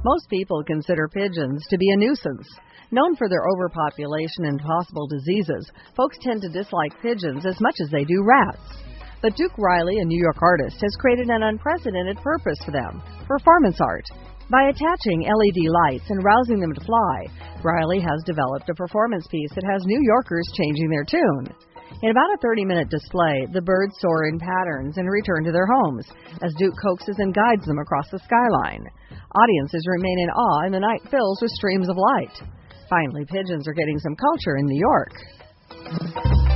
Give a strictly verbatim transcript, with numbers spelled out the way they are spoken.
Most people consider pigeons to be a nuisance. Known for their overpopulation and possible diseases, folks tend to dislike pigeons as much as they do rats. But Duke Riley, a New York artist, has created an unprecedented purpose for them, performance art. By attaching L E D lights and rousing them to fly, Riley has developed a performance piece that has New Yorkers changing their tune. In about a thirty-minute display, the birds soar in patterns and return to their homes, as Duke coaxes and guides them across the skyline. Audiences remain in awe, and the night fills with streams of light. Finally, pigeons are getting some culture in New York.